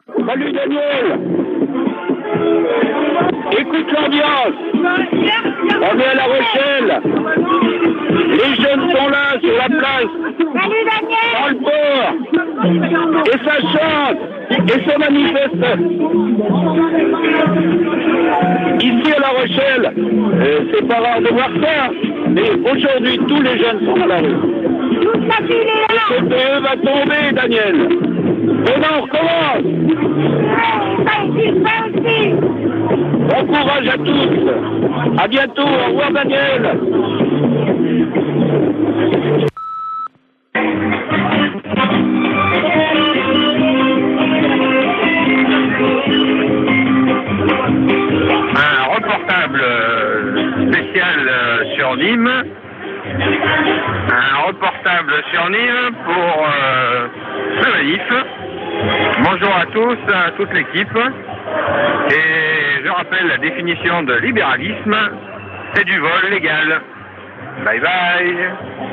Salut Daniel. Écoute l'ambiance. On est à La Rochelle. Les jeunes sont là, sur la place. Salut Daniel. Dans le port. Et ça chante. Et ça manifeste. Ici à La Rochelle, c'est pas rare de voir ça. Mais aujourd'hui, tous les jeunes sont dans la rue. Toute la ville est là. Le CPE va tomber, Daniel. Demain, on recommence. Ça aussi. Bon courage à tous. À bientôt. Au revoir, Daniel. Un reportable spécial sur Nîmes. Un reportable sur Nîmes pour le manif. Bonjour à tous, à toute l'équipe. Et je rappelle la définition de libéralisme, c'est du vol légal. Bye bye.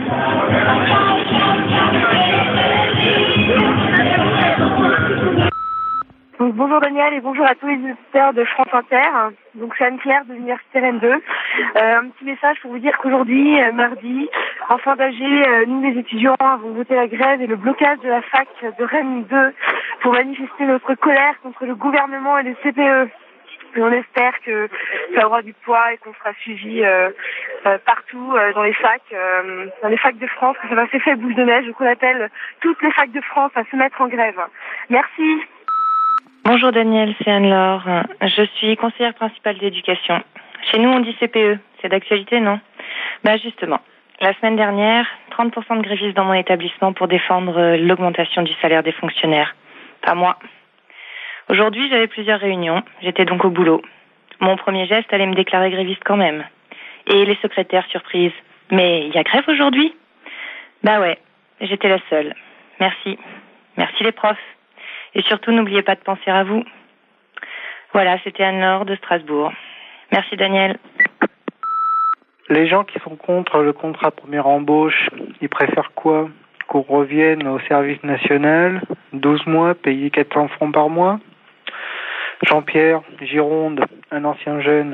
Donc, bonjour Daniel et bonjour à tous les auditeurs de France Inter. Donc c'est Anne-Claire de l'Université Rennes 2. Un petit message pour vous dire qu'aujourd'hui, mardi, en fin d'AG, nous les étudiants avons voté la grève et le blocage de la fac de Rennes 2 pour manifester notre colère contre le gouvernement et le CPE. Et on espère que ça aura du poids et qu'on sera suivi partout dans les facs de France, que ça va s'effet boule de neige. Donc on appelle toutes les facs de France à se mettre en grève. Merci. Bonjour Daniel, c'est Anne-Laure. Je suis conseillère principale d'éducation. Chez nous, on dit CPE. C'est d'actualité, non? Justement, la semaine dernière, 30% de grévistes dans mon établissement pour défendre l'augmentation du salaire des fonctionnaires. Pas moi. Aujourd'hui, j'avais plusieurs réunions. J'étais donc au boulot. Mon premier geste allait me déclarer gréviste quand même. Et les secrétaires, surprise. Mais il y a grève aujourd'hui? Ouais, j'étais la seule. Merci. Merci les profs. Et surtout, n'oubliez pas de penser à vous. Voilà, c'était Anne-Laure de Strasbourg. Merci Daniel. Les gens qui sont contre le contrat première embauche, ils préfèrent quoi? Qu'on revienne au service national, 12 mois, payer 400 francs par mois? Jean-Pierre, Gironde, un ancien jeune.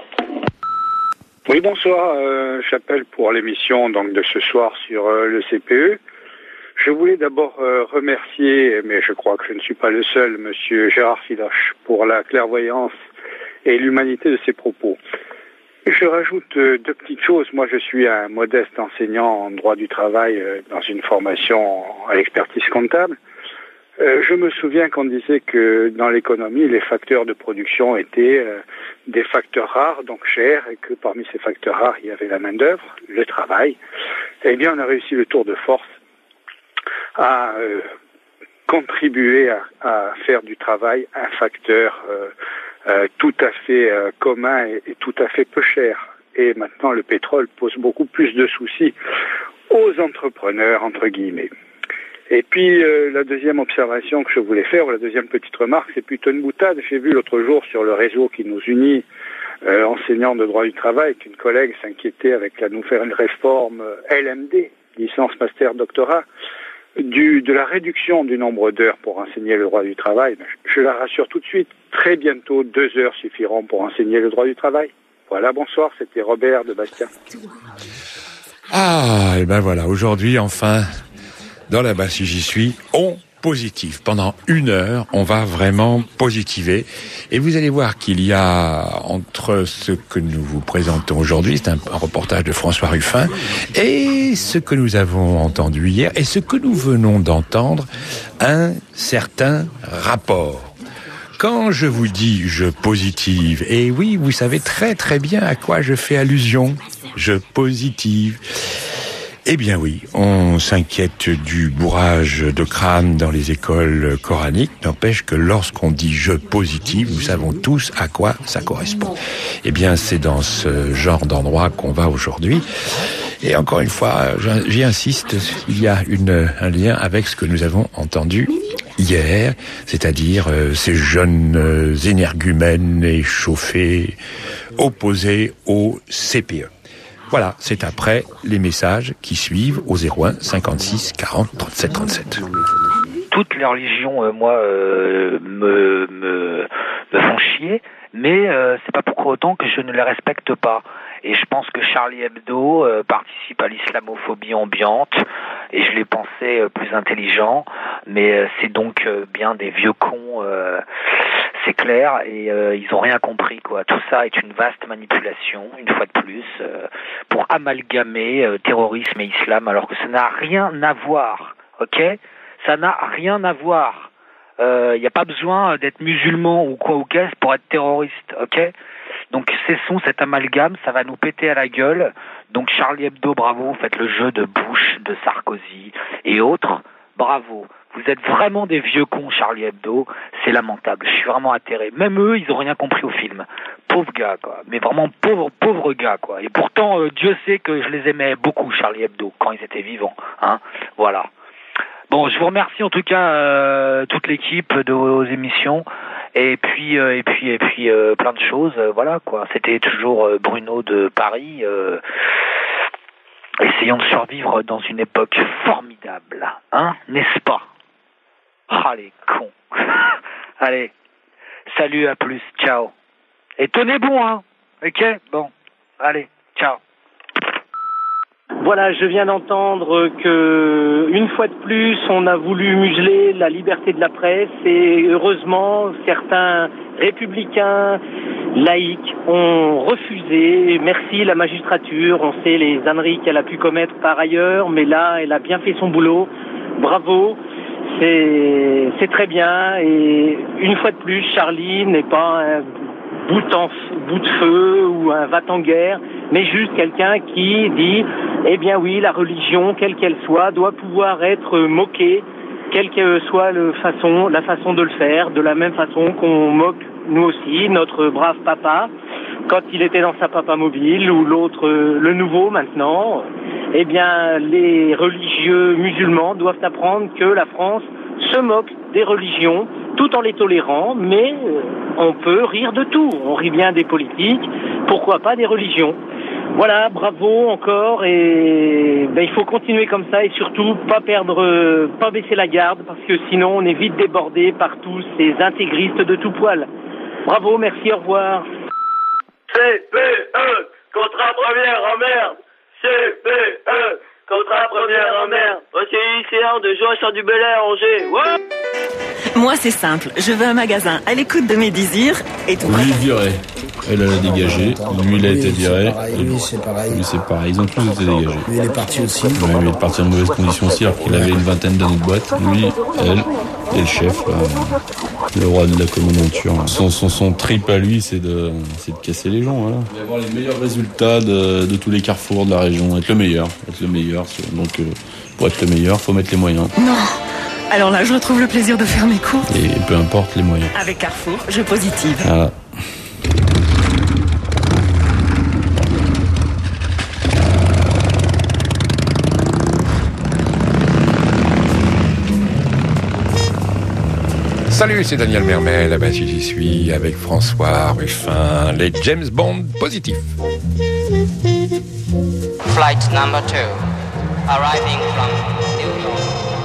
Oui, bonsoir. J'appelle pour l'émission donc de ce soir sur le CPE. Je voulais d'abord remercier, mais je crois que je ne suis pas le seul, monsieur Gérard Filoche, pour la clairvoyance et l'humanité de ses propos. Je rajoute deux petites choses. Moi, je suis un modeste enseignant en droit du travail dans une formation à l'expertise comptable. Je me souviens qu'on disait que dans l'économie, les facteurs de production étaient des facteurs rares, donc chers, et que parmi ces facteurs rares, il y avait la main-d'œuvre, le travail. Eh bien, on a réussi le tour de force à contribuer à faire du travail un facteur tout à fait commun et tout à fait peu cher. Et maintenant, le pétrole pose beaucoup plus de soucis aux entrepreneurs, entre guillemets. Et puis, la deuxième observation que je voulais faire, ou la deuxième petite remarque, c'est plutôt une boutade. J'ai vu l'autre jour sur le réseau qui nous unit, enseignants de droit du travail, qu'une collègue s'inquiétait avec la nouvelle réforme LMD, licence, master, doctorat, de la réduction du nombre d'heures pour enseigner le droit du travail. Je la rassure tout de suite, très bientôt 2 heures suffiront pour enseigner le droit du travail. Voilà, bonsoir, c'était Robert de Bastia. Ah, et ben voilà, aujourd'hui, enfin, dans la basse si j'y suis, on positive. Pendant 1 heure, on va vraiment positiver. Et vous allez voir qu'il y a, entre ce que nous vous présentons aujourd'hui, c'est un reportage de François Ruffin, et ce que nous avons entendu hier, et ce que nous venons d'entendre, un certain rapport. Quand je vous dis je positive, et oui, vous savez très très bien à quoi je fais allusion, je positive. Eh bien oui, on s'inquiète du bourrage de crâne dans les écoles coraniques, n'empêche que lorsqu'on dit je positive, nous savons tous à quoi ça correspond. Eh bien c'est dans ce genre d'endroit qu'on va aujourd'hui. Et encore une fois, j'y insiste, il y a un lien avec ce que nous avons entendu hier, c'est-à-dire ces jeunes énergumènes échauffés, opposés au CPE. Voilà, c'est après les messages qui suivent au 01 56 40 37 37. toutes les religions, me font chier, mais c'est pas pour autant que je ne les respecte pas. Et je pense que Charlie Hebdo participe à l'islamophobie ambiante, et je les pensais plus intelligents, mais c'est donc bien des vieux cons, c'est clair, et ils ont rien compris, quoi. Tout ça est une vaste manipulation, une fois de plus, pour amalgamer terrorisme et islam, alors que ça n'a rien à voir, ok ? Ça n'a rien à voir. Il n'y a pas besoin d'être musulman ou quoi ou qu'est-ce pour être terroriste, ok ? Donc cessons cet amalgame, ça va nous péter à la gueule. Donc Charlie Hebdo, bravo, vous faites le jeu de Bush, de Sarkozy et autres, bravo. Vous êtes vraiment des vieux cons, Charlie Hebdo, c'est lamentable, je suis vraiment atterré. Même eux, ils ont rien compris au film. Pauvre gars, quoi. Mais vraiment pauvre gars, quoi. Et pourtant, Dieu sait que je les aimais beaucoup, Charlie Hebdo, quand ils étaient vivants, hein. Voilà. Bon, je vous remercie en tout cas toute l'équipe de vos émissions. Et puis plein de choses, voilà quoi. C'était toujours Bruno de Paris. Essayons de survivre dans une époque formidable, hein, n'est-ce pas? Ah les cons. Allez, salut, à plus, ciao. Et tenez bon, hein. Ok, bon, allez, ciao. Voilà, je viens d'entendre que, une fois de plus, on a voulu museler la liberté de la presse et heureusement, certains républicains laïcs ont refusé. Merci la magistrature, on sait les âneries qu'elle a pu commettre par ailleurs, mais là, elle a bien fait son boulot. Bravo, c'est très bien. Et une fois de plus, Charlie n'est pas un bout de feu ou un va-t-en-guerre, mais juste quelqu'un qui dit, eh bien oui, la religion, quelle qu'elle soit, doit pouvoir être moquée, quelle que soit la façon de le faire, de la même façon qu'on moque, nous aussi, notre brave papa, quand il était dans sa papa mobile, ou l'autre, le nouveau maintenant. Eh bien, les religieux musulmans doivent apprendre que la France se moque des religions, tout en les tolérant, mais on peut rire de tout. On rit bien des politiques, pourquoi pas des religions. Voilà, bravo encore, et il faut continuer comme ça, et surtout pas baisser la garde, parce que sinon on est vite débordé par tous ces intégristes de tout poil. Bravo, merci, au revoir. CPE, contrat première en merde. CPE, contrat première en merde. Voici lycéen de Joachim du Bel-Air, Angers. Ouais. Moi, c'est simple. Je veux un magasin à l'écoute de mes désirs et tout. Lui, viré. Elle a dégagé. Lui, il a été viré. Lui, c'est pareil. Lui, c'est pareil. Ils ont tous été dégagés. Lui, il est parti aussi. Ouais, il est parti en mauvaise condition aussi, alors qu'il avait une vingtaine d'années de boîte. Lui, elle, et le chef, là, le roi de la commandanture. Son trip à lui, c'est de casser les gens, voilà. Il va avoir les meilleurs résultats de tous les carrefours de la région. Être le meilleur. Donc, pour être le meilleur, faut mettre les moyens. Non. Alors là, je retrouve le plaisir de faire mes courses. Et peu importe les moyens. Avec Carrefour, je positive. Voilà. Salut, c'est Daniel Mermel, ben, si j'y suis, avec François Ruffin, les James Bond positifs. Flight number 2, arriving from New York.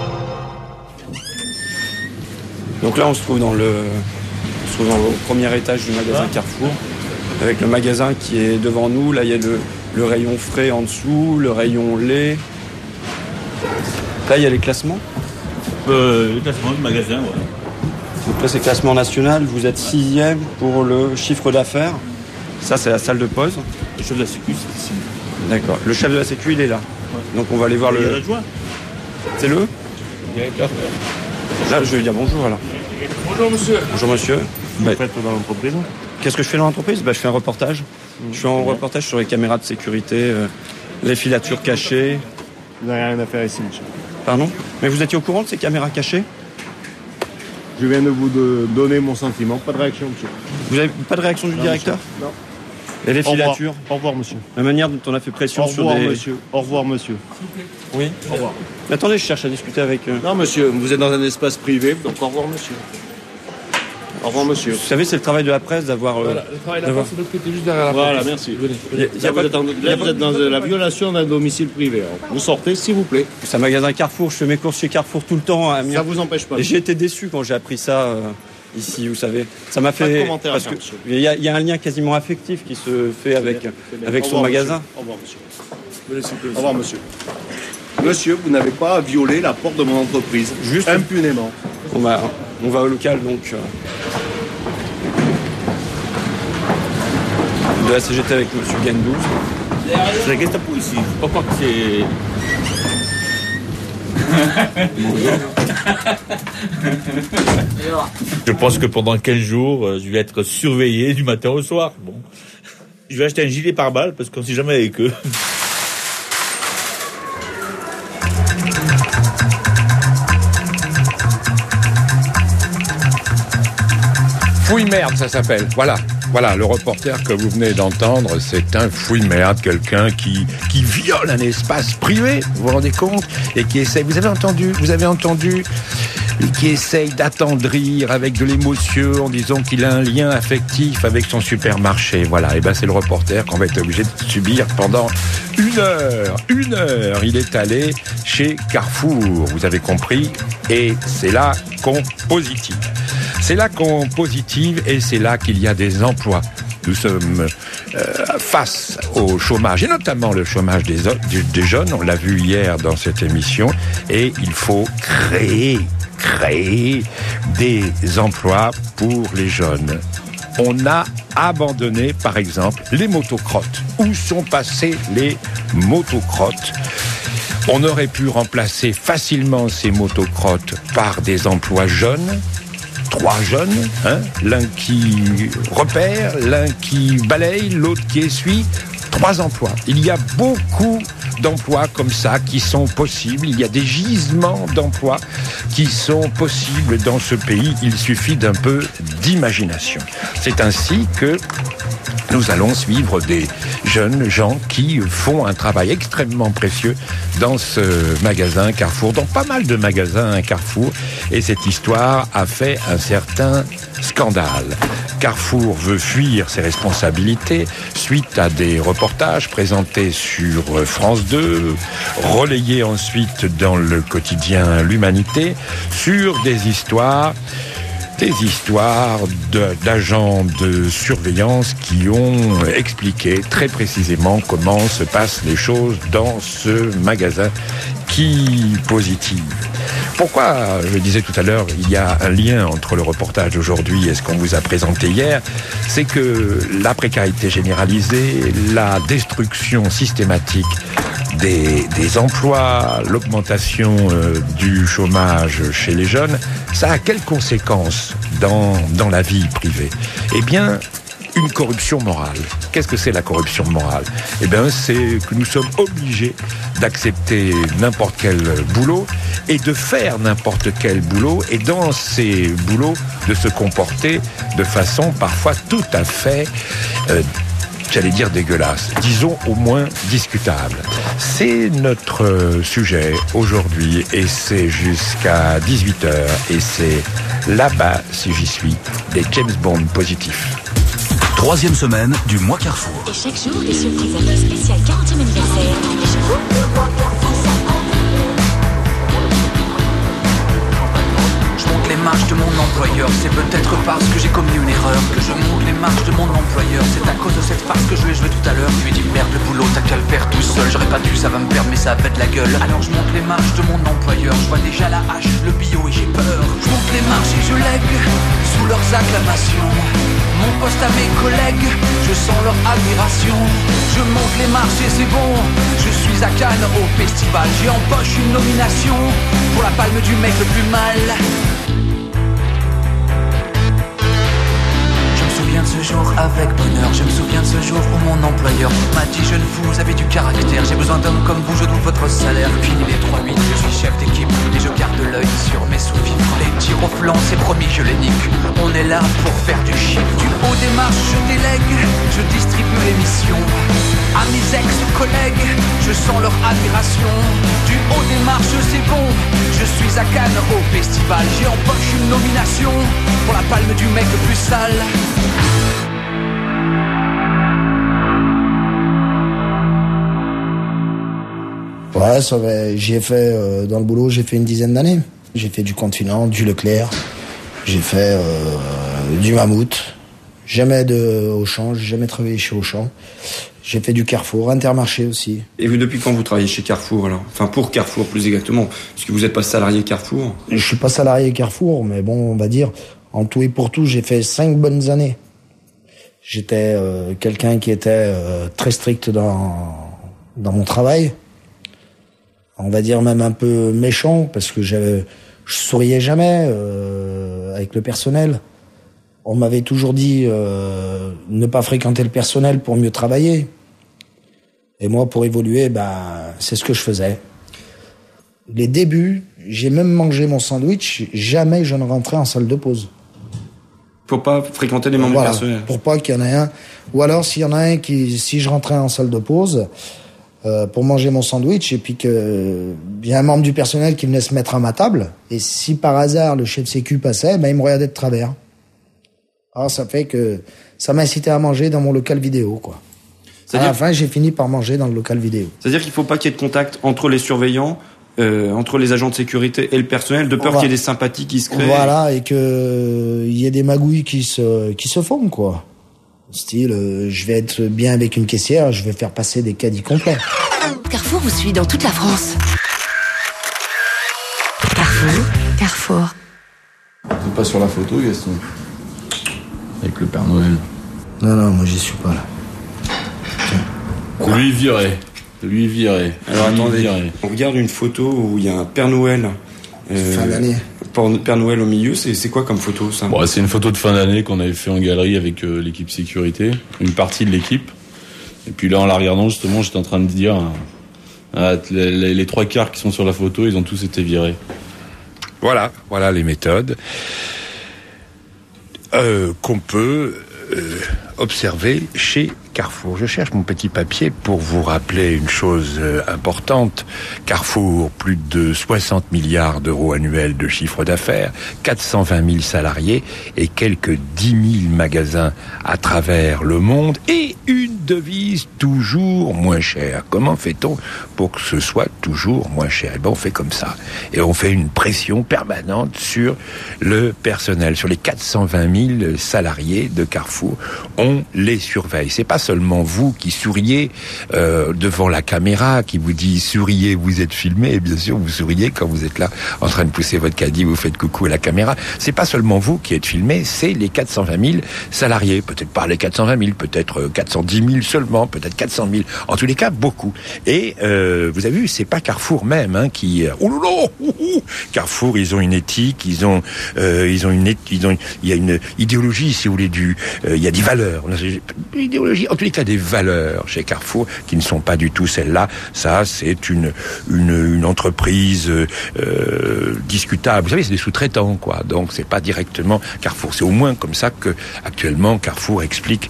Donc là, on se trouve au premier étage du magasin Carrefour, avec le magasin qui est devant nous. Là, il y a le rayon frais en dessous, le rayon lait. Là, il y a les classements. Les classements du magasin, ouais. Donc là, c'est classement national. Vous êtes 6e pour le chiffre d'affaires. Ça, c'est la salle de pause. Le chef de la sécu, c'est ici. D'accord. Le chef de la sécu, il est là. Ouais. Donc on va aller voir le... adjoint. C'est le directeur. Là, je vais dire bonjour, alors. Bonjour, monsieur. Bonjour, monsieur. Vous faites dans l'entreprise? Qu'est-ce que je fais dans l'entreprise? Je fais un reportage. Je fais un reportage sur les caméras de sécurité, les filatures cachées. Vous n'avez rien à faire ici, monsieur. Pardon? Mais vous étiez au courant de ces caméras cachées? Je viens de vous donner mon sentiment. Pas de réaction, monsieur. Vous n'avez pas de réaction du directeur? Monsieur. Non. Et les filatures? Au revoir, monsieur. La manière dont on a fait pression sur des... monsieur. Au revoir, monsieur. Oui. Au revoir. Mais attendez, je cherche à discuter avec... Non, monsieur, vous êtes dans un espace privé, donc au revoir, monsieur. Au revoir, monsieur. Vous savez, c'est le travail de la presse d'avoir... Voilà, le travail de la presse, c'est l'autre côté, juste derrière la porte. Voilà, merci. Venez. Vous êtes dans la violation d'un domicile privé. Alors, vous sortez, s'il vous plaît. C'est un magasin Carrefour, je fais mes courses chez Carrefour tout le temps. Ça vous empêche pas. Et j'ai été déçu quand j'ai appris ça ici, vous savez. Ça m'a fait... Pas de commentaire parce à faire, que il y a un lien quasiment affectif qui se fait avec son magasin. Au revoir, monsieur. Au revoir, monsieur. Monsieur, vous n'avez pas à violer la porte de mon entreprise. Juste impunément. On va au local, donc... de la CGT avec M. Gendouze. C'est la Gestapo ici. Pas croire que c'est... Je pense que pendant 15 jours, je vais être surveillé du matin au soir. Bon. Je vais acheter un gilet pare-balles parce qu'on ne sait jamais avec eux. Fouille-merde, ça s'appelle. Voilà, le reporter que vous venez d'entendre, c'est un fouille-merde, quelqu'un qui viole un espace privé, vous vous rendez compte, et qui essaye, vous avez entendu, qui essaye d'attendrir avec de l'émotion en disant qu'il a un lien affectif avec son supermarché. Voilà, et ben c'est le reporter qu'on va être obligé de subir pendant une heure. Il est allé chez Carrefour, vous avez compris, et c'est là qu'on positive. C'est là qu'on positive et c'est là qu'il y a des emplois. Nous sommes face au chômage, et notamment le chômage des jeunes, on l'a vu hier dans cette émission, et il faut créer des emplois pour les jeunes. On a abandonné, par exemple, les motocrottes. Où sont passés les motocrottes ? On aurait pu remplacer facilement ces motocrottes par des emplois jeunes. 3 jeunes, l'un qui repère, l'un qui balaye, l'autre qui essuie. 3 emplois. Il y a beaucoup d'emplois comme ça qui sont possibles. Il y a des gisements d'emplois qui sont possibles dans ce pays. Il suffit d'un peu d'imagination. C'est ainsi que nous allons suivre des jeunes gens qui font un travail extrêmement précieux dans ce magasin Carrefour, dans pas mal de magasins Carrefour, et cette histoire a fait un certain scandale. Carrefour veut fuir ses responsabilités suite à des reportages présentés sur France 2, relayés ensuite dans le quotidien L'Humanité, sur des histoires d'agents de surveillance qui ont expliqué très précisément comment se passent les choses dans ce magasin qui positive. Pourquoi, je disais tout à l'heure, il y a un lien entre le reportage d'aujourd'hui et ce qu'on vous a présenté hier, c'est que la précarité généralisée, la destruction systématique des emplois, l'augmentation du chômage chez les jeunes, ça a quelles conséquences dans la vie privée ? Eh bien, une corruption morale. Qu'est-ce que c'est la corruption morale ? Eh bien, c'est que nous sommes obligés d'accepter n'importe quel boulot et de faire n'importe quel boulot, et dans ces boulots, de se comporter de façon parfois tout à fait... j'allais dire dégueulasse, disons au moins discutable. C'est notre sujet aujourd'hui, et c'est jusqu'à 18h, et c'est là-bas, si j'y suis, des James Bond positifs. 3e semaine du mois Carrefour. Et chaque jour, des surprises un peu spéciales 40e anniversaire. Et chez vous, les marches de mon employeur, c'est peut-être parce que j'ai commis une erreur que je monte les marches de mon employeur. C'est à cause de cette farce que je vais jouer tout à l'heure. Tu lui dis merde, le boulot t'as qu'à le faire tout seul. J'aurais pas dû, ça va me perdre mais ça va de la gueule. Alors je monte les marches de mon employeur. Je vois déjà la hache, le bio et j'ai peur. Je monte les marches et je lègue sous leurs acclamations mon poste à mes collègues, je sens leur admiration. Je monte les marches et c'est bon, je suis à Cannes au festival. J'ai en poche une nomination pour la palme du mec le plus mal. Je me souviens de ce jour avec bonheur. Je me souviens de ce jour où mon employeur m'a dit jeune fou, vous avez du caractère. J'ai besoin d'hommes comme vous, je double votre salaire. Fini les 3-8, je suis chef d'équipe et je garde l'œil sur mes souvenirs. Les tirs au flanc, c'est promis, je les nique. On est là pour faire du chiffre. Du haut des marches, je délègue, je distribue les missions à mes ex-collègues, je sens leur admiration. Du haut des marches, c'est bon, je suis à Cannes au festival. J'ai en poche une nomination pour la palme du mec le plus sale. Ouais, j'y ai fait, dans le boulot, j'ai fait une dizaine d'années. J'ai fait du Continent, du Leclerc, j'ai fait du Mammouth, jamais de Auchan, j'ai jamais travaillé chez Auchan. J'ai fait du Carrefour, Intermarché aussi. Et vous, depuis quand vous travaillez chez Carrefour alors ? Enfin, pour Carrefour plus exactement, puisque vous n'êtes pas salarié Carrefour. Je suis pas salarié Carrefour, mais bon, on va dire, en tout et pour tout, j'ai fait 5 bonnes années. J'étais quelqu'un qui était très strict dans mon travail. On va dire même un peu méchant, parce que je souriais jamais avec le personnel. On m'avait toujours dit ne pas fréquenter le personnel pour mieux travailler. Et moi, pour évoluer, c'est ce que je faisais. Les débuts, j'ai même mangé mon sandwich, jamais je ne rentrais en salle de pause. Pour pas fréquenter les membres du personnel. Pour pas qu'il y en ait un. Ou alors, s'il y en a un si je rentrais en salle de pause, pour manger mon sandwich, et puis que il y a un membre du personnel qui venait se mettre à ma table, et si par hasard le chef sécu passait, il me regardait de travers. Alors ça fait que ça m'incitait à manger dans mon local vidéo, quoi. À la fin, j'ai fini par manger dans le local vidéo. C'est-à-dire qu'il faut pas qu'il y ait de contact entre les surveillants, entre les agents de sécurité et le personnel, de peur qu'il y ait des sympathies qui se créent. Voilà, et que il y ait des magouilles qui se forment, quoi. Style, je vais être bien avec une caissière, je vais faire passer des caddies complets. Carrefour vous suit dans toute la France. Carrefour. T'es pas sur la photo, Gaston ? Avec le Père Noël. Non, moi j'y suis pas là. Lui virer. Alors attendez, on regarde une photo où il y a un Père Noël. Fin d'année. Père Noël au milieu, c'est quoi comme photo ça ? Bon, c'est une photo de fin d'année qu'on avait fait en galerie avec l'équipe sécurité, une partie de l'équipe. Et puis là, en la regardant justement, j'étais en train de dire, les 3 quarts qui sont sur la photo, ils ont tous été virés. Voilà les méthodes qu'on peut observer chez Carrefour. Je cherche mon petit papier pour vous rappeler une chose importante. Carrefour, plus de 60 milliards d'euros annuels de chiffre d'affaires, 420 000 salariés et quelques 10 000 magasins à travers le monde et une devise toujours moins chère. Comment fait-on pour que ce soit toujours moins cher ? Eh ben, on fait comme ça. Et on fait une pression permanente sur le personnel, sur les 420 000 salariés de Carrefour. On les surveille. C'est pas seulement vous qui souriez devant la caméra, qui vous dit souriez, vous êtes filmé, et bien sûr vous souriez quand vous êtes là en train de pousser votre caddie, vous faites coucou à la caméra. C'est pas seulement vous qui êtes filmé, c'est les 420 000 salariés. Peut-être pas les 420 000, peut-être 410 000 seulement, peut-être 400 000. En tous les cas, beaucoup. Et vous avez vu, c'est pas Carrefour même qui. Carrefour, ils ont une éthique, il y a une idéologie, si vous voulez, il y a des valeurs. Idéologie, en tous les cas des valeurs chez Carrefour qui ne sont pas du tout celles-là. Ça, c'est une entreprise discutable. Vous savez, c'est des sous-traitants, quoi. Donc, c'est pas directement Carrefour. C'est au moins comme ça que actuellement Carrefour explique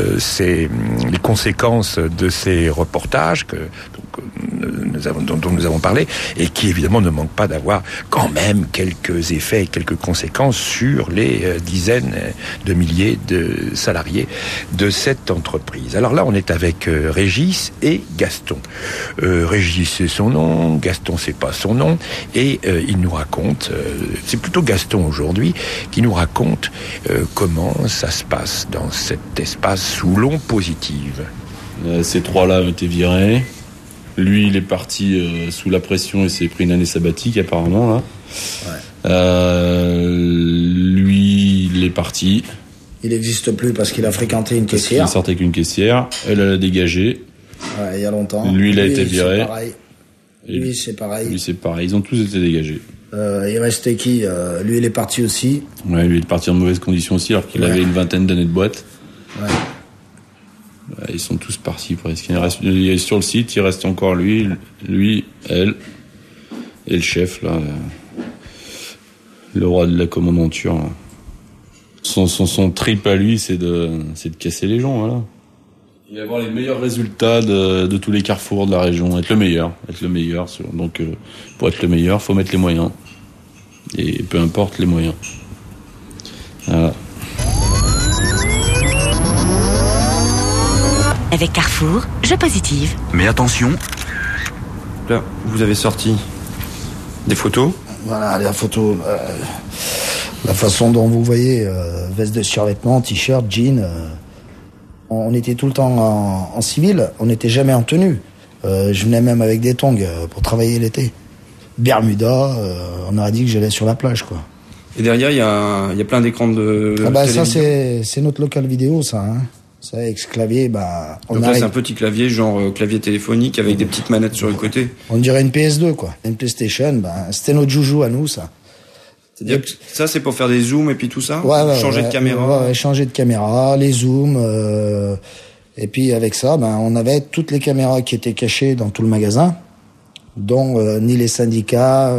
les conséquences de ces reportages dont nous avons parlé et qui évidemment ne manquent pas d'avoir quand même quelques effets et quelques conséquences sur les dizaines de milliers de salariés de cette entreprise. Alors là, on est avec Régis et Gaston. Régis, c'est son nom, Gaston, c'est pas son nom, et il nous raconte, c'est plutôt Gaston aujourd'hui, qui nous raconte comment ça se passe dans cet espace sous l'on positive. Ces 3-là ont été virés. Lui, il est parti sous la pression et s'est pris une année sabbatique, apparemment, là. Ouais. Lui, il est parti. Il n'existe plus parce qu'il a fréquenté une caissière. Il sortait avec une caissière. Elle l'a dégagé. Ouais, il y a longtemps. Lui, il a été viré. C'est pareil. Lui, c'est pareil. Lui, c'est pareil. Ils ont tous été dégagés. Il restait qui ? Lui, il est parti aussi. Ouais, lui, il est parti en mauvaise condition aussi, alors qu'il avait une vingtaine d'années de boîte. Ouais. Ils sont tous partis presque. Il est sur le site, il reste encore lui, elle, et le chef, là, le roi de la commandanture. Là. Son trip à lui, c'est de casser les gens, voilà. Il va avoir les meilleurs résultats de tous les carrefours de la région, être le meilleur. Donc, pour être le meilleur, faut mettre les moyens. Et peu importe les moyens. Avec Carrefour, je positive. Mais attention. Là, vous avez sorti des photos. Voilà, la photo. La façon dont vous voyez, veste de survêtement, t-shirt, jean. On était tout le temps en civil, on n'était jamais en tenue. Je venais même avec des tongs pour travailler l'été. Bermuda, on aurait dit que j'allais sur la plage, quoi. Et derrière, il y a plein d'écrans de ça, c'est notre local vidéo, ça. Hein. Ça, avec ce clavier, donc là, c'est un petit clavier, genre clavier téléphonique, avec des petites manettes sur le côté. On dirait une PS2, quoi. Une PlayStation, c'était notre joujou à nous, ça. C'est-à-dire que ça, c'est pour faire des zooms et puis tout ça? Changer de caméra? Ouais, changer de caméra, les zooms. Et puis, avec ça, on avait toutes les caméras qui étaient cachées dans tout le magasin, dont ni les syndicats,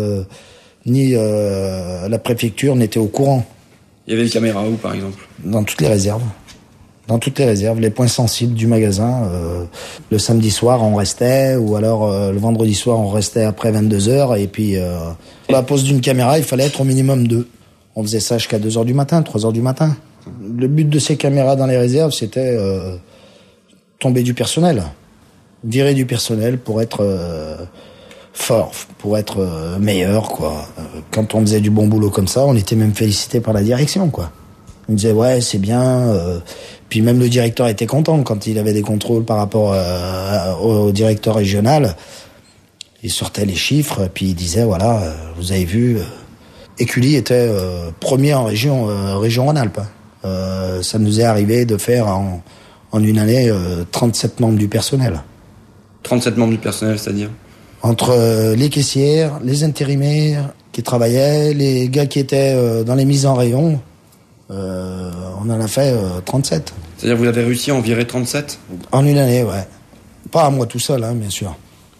ni la préfecture n'étaient au courant. Il y avait des caméras où, par exemple? Dans toutes les réserves. Dans toutes les réserves, les points sensibles du magasin. Le samedi soir, on restait, ou alors le vendredi soir, on restait après 22h. Et puis, pour la pose d'une caméra, il fallait être au minimum 2. On faisait ça jusqu'à 2h du matin, 3h du matin. Le but de ces caméras dans les réserves, c'était tomber du personnel. Virer du personnel pour être fort, pour être meilleur, quoi. Quand on faisait du bon boulot comme ça, on était même félicité par la direction, quoi. On disait, ouais, c'est bien. Puis même le directeur était content quand il avait des contrôles par rapport au directeur régional. Il sortait les chiffres, puis il disait, voilà, vous avez vu, Écully était premier en région Rhône-Alpes. Ça nous est arrivé de faire en une année 37 membres du personnel. 37 membres du personnel, c'est-à-dire? Entre les caissières, les intérimaires qui travaillaient, les gars qui étaient dans les mises en rayon, on en a fait 37. C'est-à-dire vous avez réussi à en virer 37? En une année, ouais. Pas à moi tout seul, hein, bien sûr.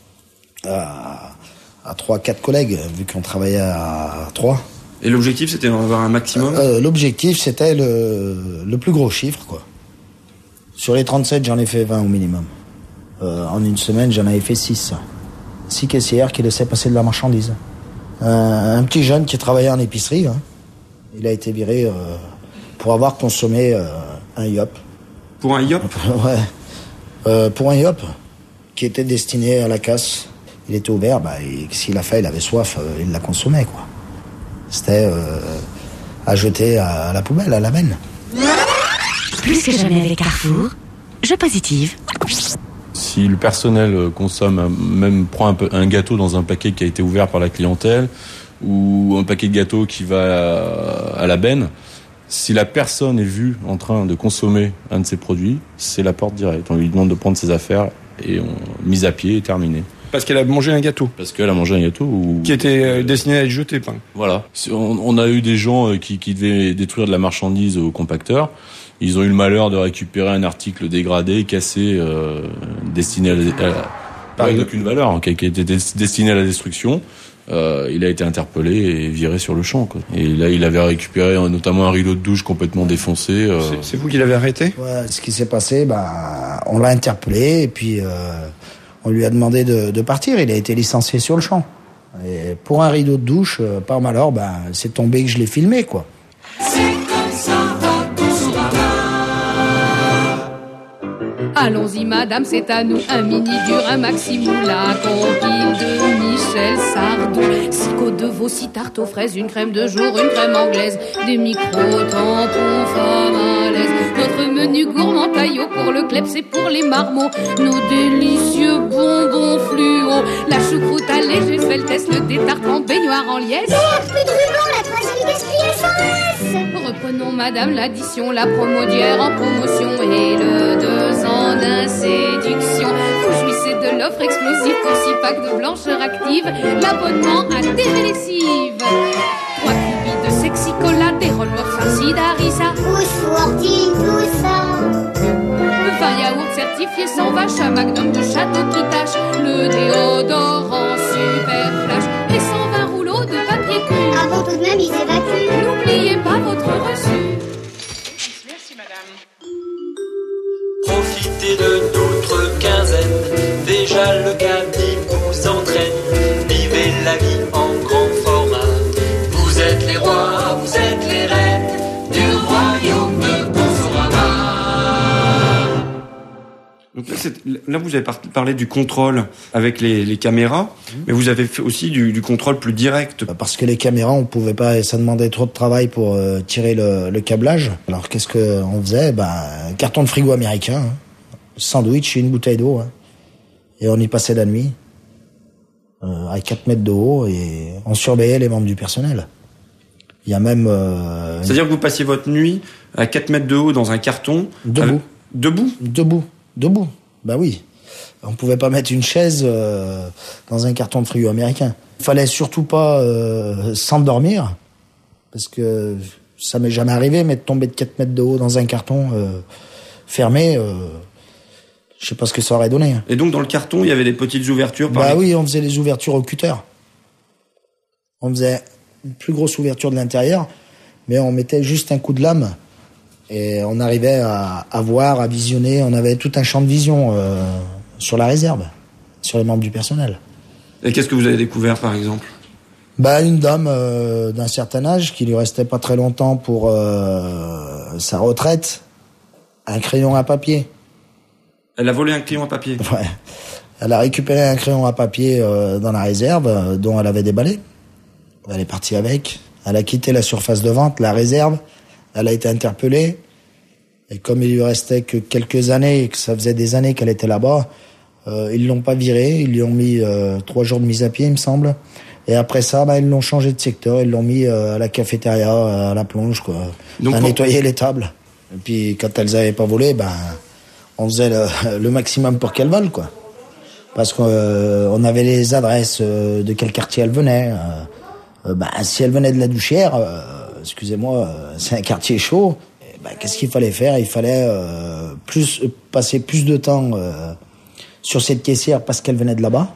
À 3-4 collègues, vu qu'on travaillait à 3. Et l'objectif, c'était d'en avoir un maximum? L'objectif, c'était le plus gros chiffre, quoi. Sur les 37, j'en ai fait 20 au minimum. En une semaine, j'en avais fait 6. 6 caissières qui laissaient passer de la marchandise. Un petit jeune qui travaillait en épicerie, hein. Il a été viré pour avoir consommé un yop. Pour un yop? Ouais. Pour un yop qui était destiné à la casse. Il était ouvert, s'il a fait, il avait soif, il l'a consommé, quoi. C'était à jeter à la poubelle, à la benne. Plus que jamais avec Carrefour, je positive. Si le personnel consomme, même prend un gâteau dans un paquet qui a été ouvert par la clientèle, ou un paquet de gâteaux qui va à la benne, si la personne est vue en train de consommer un de ces produits, c'est la porte directe. On lui demande de prendre ses affaires et mise à pied et terminé. Parce qu'elle a mangé un gâteau. Parce qu'elle a mangé un gâteau qui était destiné à être jeté. Voilà. On a eu des gens qui devaient détruire de la marchandise au compacteur. Ils ont eu le malheur de récupérer un article dégradé, cassé, destiné avec aucune valeur, hein, qui était destiné à la destruction. Il a été interpellé et viré sur le champ, quoi. Et là, il avait récupéré notamment un rideau de douche complètement défoncé. C'est vous qui l'avez arrêté? Ouais, ce qui s'est passé, on l'a interpellé et puis on lui a demandé de partir. Il a été licencié sur le champ. Et pour un rideau de douche, par malheur, c'est tombé que je l'ai filmé, quoi. C'est comme ça, allons-y madame, c'est à nous. Un mini dur, un maximum, la compile de Michel Sardou. 6 côtes de veau, 6 tartes aux fraises, une crème de jour, une crème anglaise, des micro-tampons femmes à l'aise. Notre menu gourmand taillot pour le klebs et pour les marmots. Nos délicieux bonbons fluo. La choucroute allégée, fait le test, le détarte en baignoire en liesse. Plus de ruban, la troisième gaspillée sans laisse. Reprenons madame l'addition, la promo d'hier en promotion et le 2 ans d'inséduction. Vous jouissez de l'offre explosive pour 6 packs de blancheur active, l'abonnement à TV Lessive. 3 cubis de sexy cola, des rollers farcis d'harissa, Ousfourti, tout ça. 20 yaourts certifiés sans vache, un magnum de château qui tâche, le déodorant super flash et 120 rouleaux de papier cul. Avant tout de même, ils évacuent. N'oubliez pas votre reçu. Merci madame. Profitez de notre quinzaine, déjà le caddie vous entraîne. Vivez la vie en grand format. Vous êtes les rois, vous êtes les reines du royaume de Conforama. Donc là, vous avez parlé du contrôle avec les caméras, mais vous avez fait aussi du contrôle plus direct. Parce que les caméras, on pouvait pas, ça demandait trop de travail pour tirer le câblage. Alors qu'est-ce qu'on faisait? Un carton de frigo américain, sandwich et une bouteille d'eau. Et on y passait la nuit, à 4 mètres de haut, et on surveillait les membres du personnel. Il y a même... C'est-à-dire que vous passiez votre nuit à 4 mètres de haut dans un carton. Debout. Debout. Bah oui. On pouvait pas mettre une chaise dans un carton de frigo américain. Il fallait surtout pas s'endormir, parce que ça m'est jamais arrivé, mais de tomber de 4 mètres de haut dans un carton fermé, je sais pas ce que ça aurait donné. Et donc dans le carton, il y avait des petites ouvertures Oui, on faisait les ouvertures au cutter. On faisait une plus grosse ouverture de l'intérieur, mais on mettait juste un coup de lame. Et on arrivait à voir, à visionner. On avait tout un champ de vision sur la réserve, sur les membres du personnel. Et qu'est-ce que vous avez découvert, par exemple? Une dame d'un certain âge, qui lui restait pas très longtemps pour sa retraite, un crayon à papier. Elle a volé un crayon à papier? Ouais. Elle a récupéré un crayon à papier dans la réserve, dont elle avait déballé. Elle est partie avec. Elle a quitté la surface de vente, la réserve. Elle a été interpellée, et comme il lui restait que quelques années, et que ça faisait des années qu'elle était là-bas, ils l'ont pas virée, ils lui ont mis 3 jours de mise à pied, il me semble. Et après ça, ils l'ont changé de secteur, ils l'ont mis à la cafétéria, à la plonge, quoi. Donc, à nettoyer les tables. Et puis quand elles avaient pas volé, on faisait le maximum pour qu'elles volent, quoi. Parce qu'on avait les adresses de quel quartier elles venaient. Si elles venaient de la Douchière, excusez-moi, c'est un quartier chaud. Qu'est-ce qu'il fallait faire? Il fallait passer plus de temps sur cette caissière parce qu'elle venait de là-bas.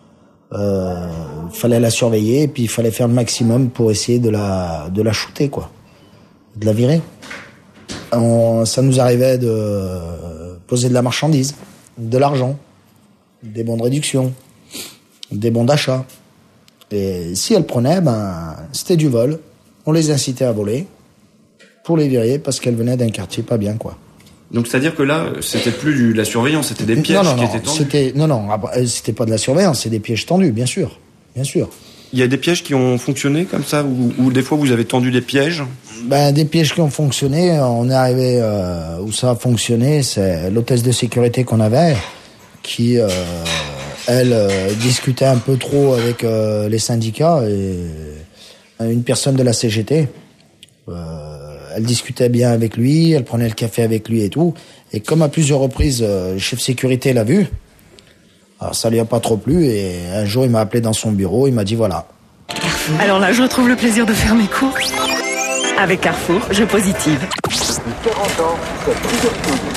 Il fallait la surveiller, et puis il fallait faire le maximum pour essayer de la shooter, quoi, de la virer. Ça nous arrivait de poser de la marchandise, de l'argent, des bons de réduction, des bons d'achat. Et si elle prenait, c'était du vol. On les incitait à voler pour les virer parce qu'elles venaient d'un quartier pas bien, quoi. Donc c'est-à-dire que là, c'était plus de la surveillance, c'était des pièges qui étaient tendus. C'était pas de la surveillance, c'est des pièges tendus, bien sûr. Il y a des pièges qui ont fonctionné comme ça, ou des fois vous avez tendu des pièges? Des pièges qui ont fonctionné, on est arrivé où ça a fonctionné, c'est l'hôtesse de sécurité qu'on avait, qui... elle discutait un peu trop avec les syndicats, et une personne de la CGT. Elle discutait bien avec lui, elle prenait le café avec lui et tout. Et comme à plusieurs reprises, le chef sécurité l'a vu, alors ça lui a pas trop plu, et un jour il m'a appelé dans son bureau, il m'a dit voilà. Alors là, je retrouve le plaisir de faire mes courses. Avec Carrefour, je positive. 40 ans, c'est l'ouverture du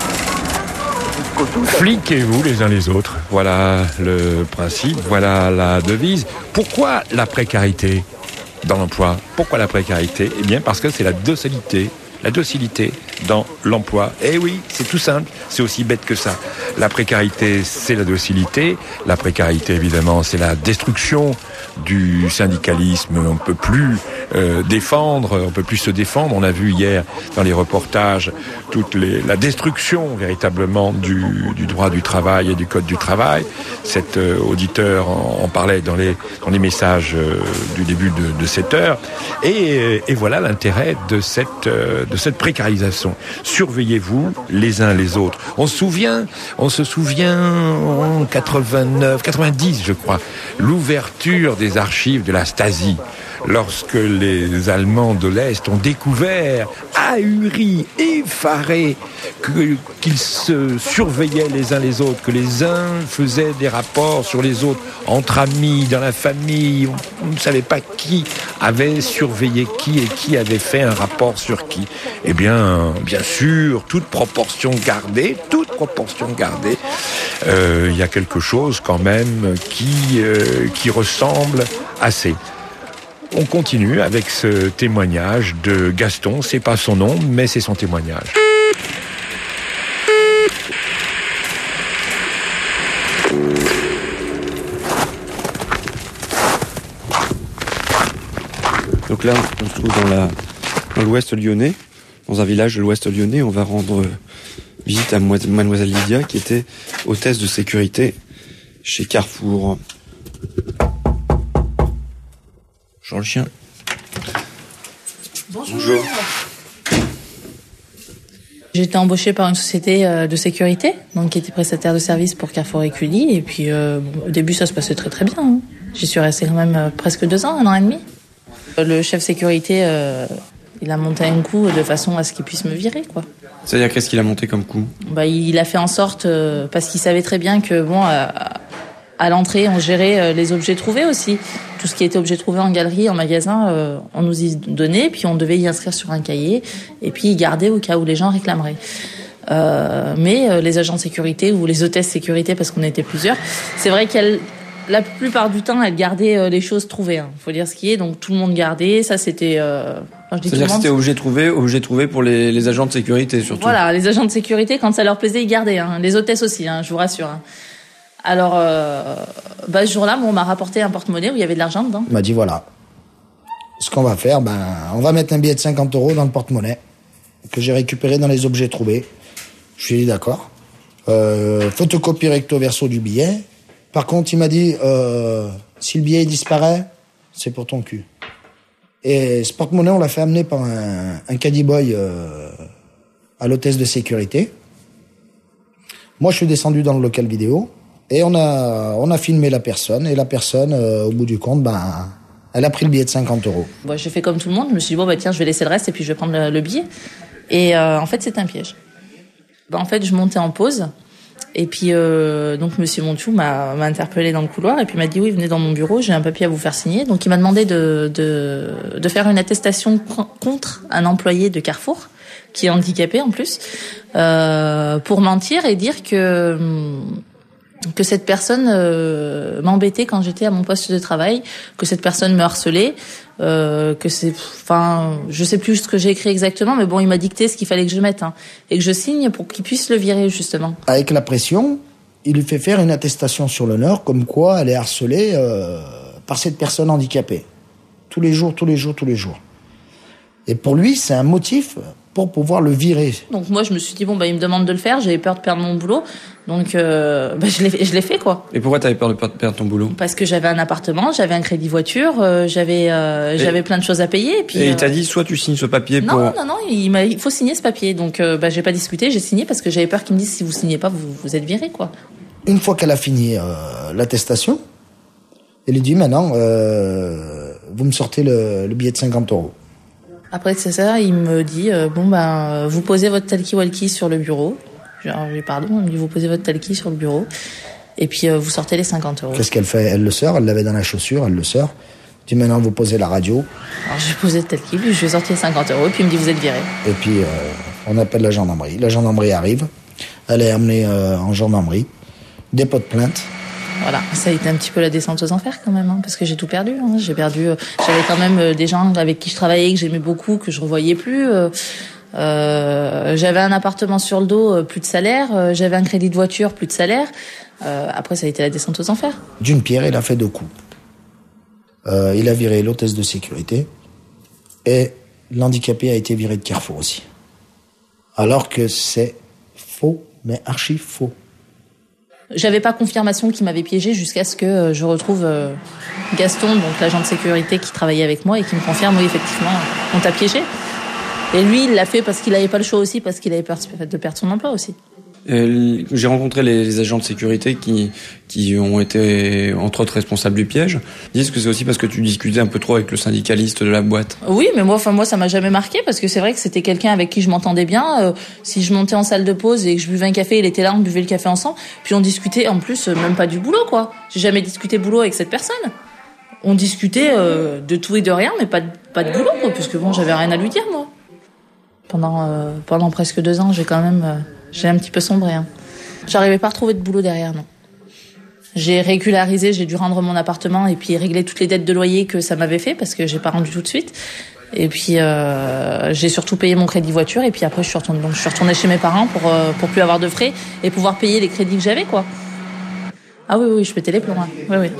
foot. Fliquez-vous les uns les autres. Voilà le principe, voilà la devise. Pourquoi la précarité dans l'emploi? Pourquoi la précarité? Eh bien parce que c'est la docilité dans l'emploi. Eh oui, c'est tout simple, c'est aussi bête que ça. La précarité, c'est la docilité. La précarité, évidemment, c'est la destruction du syndicalisme. On ne peut plus on peut plus se défendre. On a vu hier dans les reportages la destruction véritablement du droit du travail et du code du travail. Cet auditeur en parlait dans les messages du début de cette heure. Et voilà l'intérêt de cette précarisation. Surveillez-vous les uns les autres. On se souvient en 90, je crois, l'ouverture des archives de la Stasi, lorsque les Allemands de l'Est ont découvert, ahuris, effarés, qu'ils se surveillaient les uns les autres, que les uns faisaient des rapports sur les autres, entre amis, dans la famille. On ne savait pas qui avait surveillé qui et qui avait fait un rapport sur qui. Eh bien sûr, toute proportion gardée, il y a quelque chose quand même qui ressemble assez. On continue avec ce témoignage de Gaston. C'est pas son nom, mais c'est son témoignage. Donc là, on se trouve dans l'ouest lyonnais, dans un village de l'ouest lyonnais. On va rendre Visite à Mademoiselle Lydia qui était hôtesse de sécurité chez Carrefour. Jean le chien. Bonjour. J'ai été embauchée par une société de sécurité, donc qui était prestataire de service pour Carrefour et Cully. Et puis au début ça se passait très très bien. Hein. J'y suis restée quand même presque 2 ans, 1 an et demi. Le chef sécurité, il a monté un coup de façon à ce qu'il puisse me virer, quoi. C'est-à-dire qu'est-ce qu'il a monté comme coup ? Il a fait en sorte, parce qu'il savait très bien que à l'entrée, on gérait les objets trouvés aussi. Tout ce qui était objet trouvé en galerie, en magasin, on nous y donnait, puis on devait y inscrire sur un cahier, et puis y garder au cas où les gens réclameraient. Mais les agents de sécurité ou les hôtesses sécurité, parce qu'on était plusieurs, c'est vrai la plupart du temps, elles gardaient les choses trouvées. Hein. Faut dire ce qui est, donc tout le monde gardait. Ça, c'était. C'est-à-dire que c'était objet trouvé pour les agents de sécurité surtout. Voilà, les agents de sécurité, quand ça leur plaisait, ils gardaient. Hein. Les hôtesses aussi, hein, je vous rassure. Hein. Alors, ce jour-là, on m'a rapporté un porte-monnaie où il y avait de l'argent dedans. Il m'a dit voilà, ce qu'on va faire, on va mettre un billet de 50 € dans le porte-monnaie que j'ai récupéré dans les objets trouvés. Je lui ai dit d'accord. Photocopie recto verso du billet. Par contre, il m'a dit si le billet disparaît, c'est pour ton cul. Et ce porte-monnaie, on l'a fait amener par un caddie boy à l'hôtesse de sécurité. Moi, je suis descendu dans le local vidéo et on a filmé la personne. Et la personne, au bout du compte, elle a pris le billet de 50 €. Bon, j'ai fait comme tout le monde. Je me suis dit, tiens, je vais laisser le reste et puis je vais prendre le billet. Et en fait, c'est un piège. En fait, je montais en pause. Et puis, donc, Monsieur Montiou m'a interpellé dans le couloir et puis m'a dit, oui, venez dans mon bureau, j'ai un papier à vous faire signer. Donc, il m'a demandé de faire une attestation contre un employé de Carrefour, qui est handicapé en plus, pour mentir et dire que cette personne m'embêtait quand j'étais à mon poste de travail, que cette personne me harcelait, je sais plus ce que j'ai écrit exactement, mais il m'a dicté ce qu'il fallait que je mette, hein, et que je signe pour qu'il puisse le virer, justement. Avec la pression, il lui fait faire une attestation sur l'honneur, comme quoi elle est harcelée par cette personne handicapée. Tous les jours. Et pour lui, c'est un motif pour pouvoir le virer. Donc moi, je me suis dit, il me demande de le faire, j'avais peur de perdre mon boulot, donc je l'ai fait, quoi. Et pourquoi t'avais peur de perdre ton boulot ? Parce que j'avais un appartement, j'avais un crédit voiture, j'avais plein de choses à payer. Et puis, il t'a dit, soit tu signes ce papier pour... Non, il faut signer ce papier. Donc j'ai pas discuté, j'ai signé parce que j'avais peur qu'il me dise, si vous signez pas, vous êtes viré, quoi. Une fois qu'elle a fini l'attestation, elle lui dit, maintenant, vous me sortez le billet de 50 €. Après c'est ça, il me dit vous posez votre talkie-walkie sur le bureau. Alors, je lui pardon, il me dit vous posez votre talkie sur le bureau et puis vous sortez les 50 €. Qu'est-ce qu'elle fait ? Elle le sort, elle l'avait dans la chaussure, elle le sort. Dit maintenant vous posez la radio. Alors j'ai posé le talkie, puis je vais sortir les 50 € et puis il me dit vous êtes viré. Et puis on appelle la gendarmerie. La gendarmerie arrive, elle est amenée en gendarmerie, dépôt de plainte. Voilà, ça a été un petit peu la descente aux enfers quand même, hein, parce que j'ai tout perdu. Hein. J'avais quand même des gens avec qui je travaillais, que j'aimais beaucoup, que je revoyais plus. J'avais un appartement sur le dos, plus de salaire. J'avais un crédit de voiture, plus de salaire. Après, ça a été la descente aux enfers. D'une pierre, il a fait 2 coups. Il a viré l'hôtesse de sécurité et l'handicapé a été viré de Carrefour aussi. Alors que c'est faux, mais archi faux. J'avais pas confirmation qu'il m'avait piégé jusqu'à ce que je retrouve Gaston, donc l'agent de sécurité qui travaillait avec moi et qui me confirme, oui, effectivement, on t'a piégé. Et lui, il l'a fait parce qu'il avait pas le choix aussi, parce qu'il avait peur de perdre son emploi aussi. J'ai rencontré les agents de sécurité qui ont été entre autres responsables du piège. Ils disent que c'est aussi parce que tu discutais un peu trop avec le syndicaliste de la boîte. Oui, mais moi ça m'a jamais marqué parce que c'est vrai que c'était quelqu'un avec qui je m'entendais bien. Si je montais en salle de pause et que je buvais un café, il était là, on buvait le café ensemble. Puis on discutait en plus même pas du boulot, quoi. J'ai jamais discuté boulot avec cette personne. On discutait de tout et de rien, mais pas de boulot, quoi, puisque j'avais rien à lui dire, moi. Pendant presque 2 ans, j'ai un petit peu sombré. Hein. J'arrivais pas à retrouver de boulot derrière, non. J'ai régularisé, j'ai dû rendre mon appartement et puis régler toutes les dettes de loyer que ça m'avait fait parce que j'ai pas rendu tout de suite. Et puis j'ai surtout payé mon crédit voiture et puis après je suis retournée chez mes parents pour plus avoir de frais et pouvoir payer les crédits que j'avais, quoi. Ah oui, je pétais les plombs. Hein. Oui. Ouais.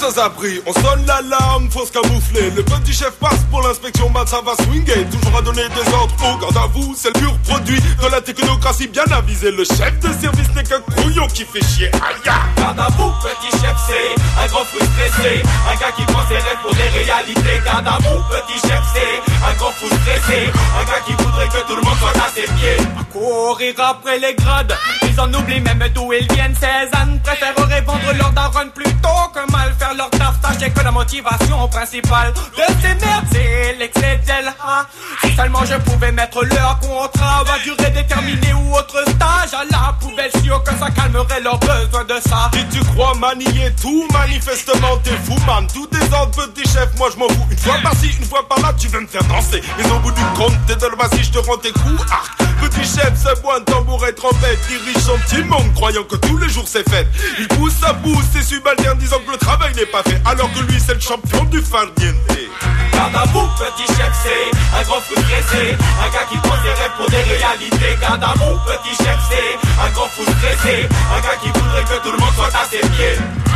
ça a pris, on sonne l'alarme, faut se camoufler. Le petit chef passe pour l'inspection, ça va swinguer. Toujours à donner des ordres au garde à vous, c'est le pur produit de la technocratie bien avisée. Le chef de service n'est qu'un couillon qui fait chier. Aïe! Garde à vous, petit chef, c'est un grand frustré, c'est un gars qui prend ses rêves pour des réalités. Garde à vous, petit chef, c'est un grand frustré, c'est un gars qui voudrait que tout le monde soit à ses pieds. À courir après les grades, ils en oublient même d'où ils viennent. Ces ânes préféreraient vendre leur daronne plutôt que mal faire leur taf. Sachez que la motivation principale de ces merdes, c'est l'excès d'elle. Si seulement je pouvais mettre leur contrat à durée déterminée ou autre stage à la poubelle, sûr que ça calmerait leur besoin de ça. Si tu crois manier tout, manifestement t'es fou, man. Tous tes ordres, petit chef, moi je m'en fous. Une fois par-ci, une fois par-là, tu veux me faire danser. Mais au bout du compte, t'es dans le massif, je te rends tes coups. Petit chef, ce bois, tambour et trompette, dirige son petit monde, croyant que tous les jours c'est fête. Il pousse à pouce ses subalternes, disant que le travail n'est pas fait, alors que lui c'est le champion du farniente. Garde à vous, petit chef, c'est un grand frustré, c'est un gars qui prend ses rêves pour des réalités. Garde à vous, petit chef, c'est un grand frustré, c'est un gars qui voudrait que tout le monde soit à ses pieds.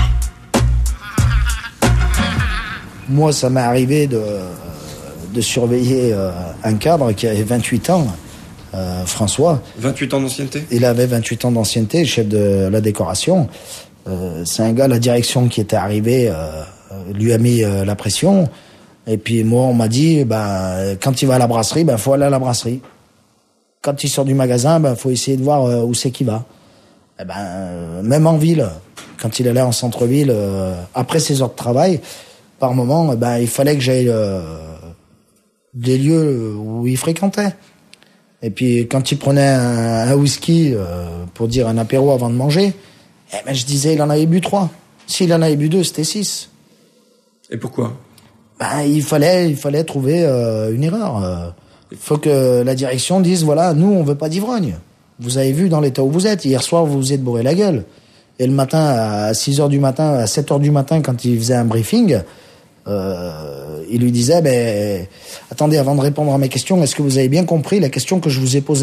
Moi, ça m'est arrivé de surveiller un cadre qui avait 28 ans, François. 28 ans d'ancienneté ? Il avait 28 ans d'ancienneté, chef de la décoration. C'est un gars, la direction qui était arrivée, lui a mis la pression. Et puis moi, on m'a dit, quand il va à la brasserie, faut aller à la brasserie. Quand il sort du magasin, faut essayer de voir où c'est qu'il va. Même en ville, quand il allait en centre-ville, après ses heures de travail, par moment, il fallait que j'aille des lieux où il fréquentait. Et puis quand il prenait un whisky pour dire un apéro avant de manger, je disais il en avait bu 3. S'il en avait bu 2, c'était 6. Et pourquoi ? Il fallait trouver une erreur. Il faut que la direction dise voilà, nous on veut pas d'ivrogne. Vous avez vu dans l'état où vous êtes. Hier soir vous vous êtes bourré la gueule. Et le matin à 6h du matin, à 7h du matin, quand il faisait un briefing, il lui disait attendez, avant de répondre à mes questions, est-ce que vous avez bien compris la question que je vous ai posée ?